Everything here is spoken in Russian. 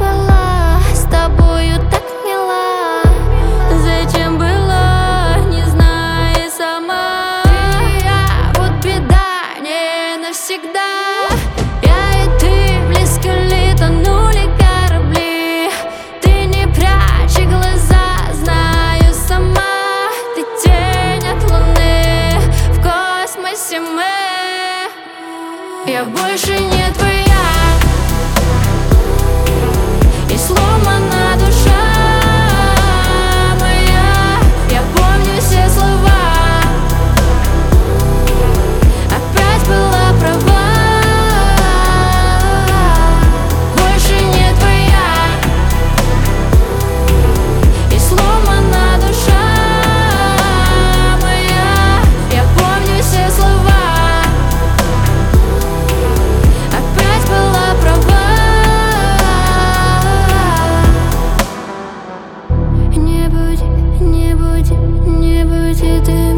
была с тобою так мила. Зачем было, не знаю сама. Ты и я, вот беда, не навсегда. Я и ты близко ли, тонули корабли. Ты не прячь глаза, знаю сама. Ты тень от луны, в космосе мы. Я больше не твоя, и сломана душа моя. Я помню все слова, опять была права. Больше не твоя, и сломана душа моя. Я помню все слова, опять была права. Не будь, не будь, не будь и ты.